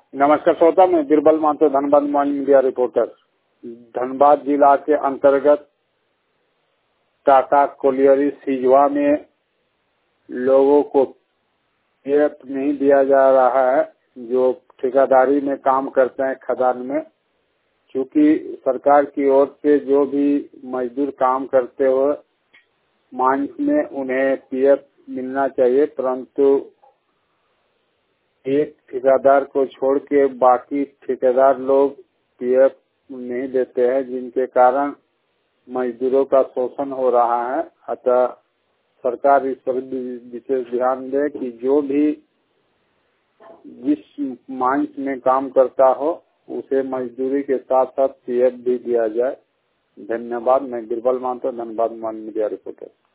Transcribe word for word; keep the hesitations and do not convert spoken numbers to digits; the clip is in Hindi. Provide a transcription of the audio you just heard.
नमस्कार श्रोता, मैं Birbal Mahato, Dhanbad mobile media reporter. Dhanbad जिला के अंतर्गत टाटा कोलियरी सिजवा में लोगों को पीएफ नहीं दिया जा रहा है, जो ठेकेदारी में काम करते हैं खदान में। क्योंकि सरकार की ओर से जो भी मजदूर काम करते हो मांस में उन्हें पीएफ मिलना चाहिए, परंतु एक ठेकेदार को छोड़ के बाकी ठेकेदार लोग पीएफ नहीं देते हैं, जिनके कारण मजदूरों का शोषण हो रहा है। अतः सरकार इस पर विशेष ध्यान दे कि जो भी जिस मांस में काम करता हो उसे मजदूरी के साथ साथ पीएफ भी दिया जाए। धन्यवाद। मैं बिरबल महतो, धनबाद मीडिया रिपोर्टर।